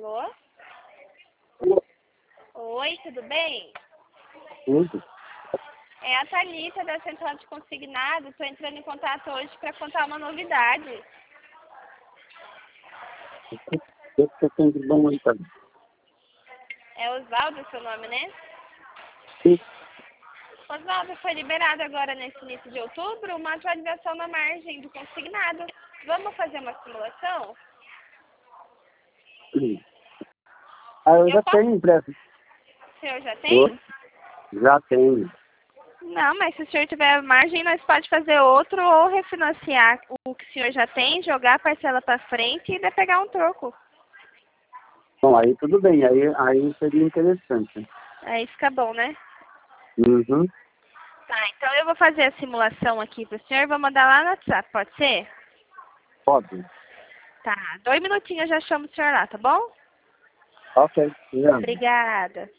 Alô? Oi, tudo bem? Tudo. É a Thalita da Central de Consignado. Estou entrando em contato hoje para contar uma novidade. O que você tem de bom aí, cara? É Osvaldo seu nome, né? Sim. Osvaldo, foi liberado agora nesse início de outubro uma atualização na margem do consignado. Vamos fazer uma simulação? Sim. Ah, eu já posso? tenho impresso. O senhor já tem? Já tenho. Não, mas se o senhor tiver margem, nós pode fazer outro ou refinanciar o que o senhor já tem, jogar a parcela para frente e ainda pegar um troco. Bom, aí tudo bem. Aí seria interessante. Aí fica bom, né? Uhum. Tá, então eu vou fazer a simulação aqui pro senhor e vou mandar lá no WhatsApp, pode ser? Pode. Tá, 2 minutinhos eu já chamo o senhor lá, tá bom? Ok. Obrigado. Obrigada.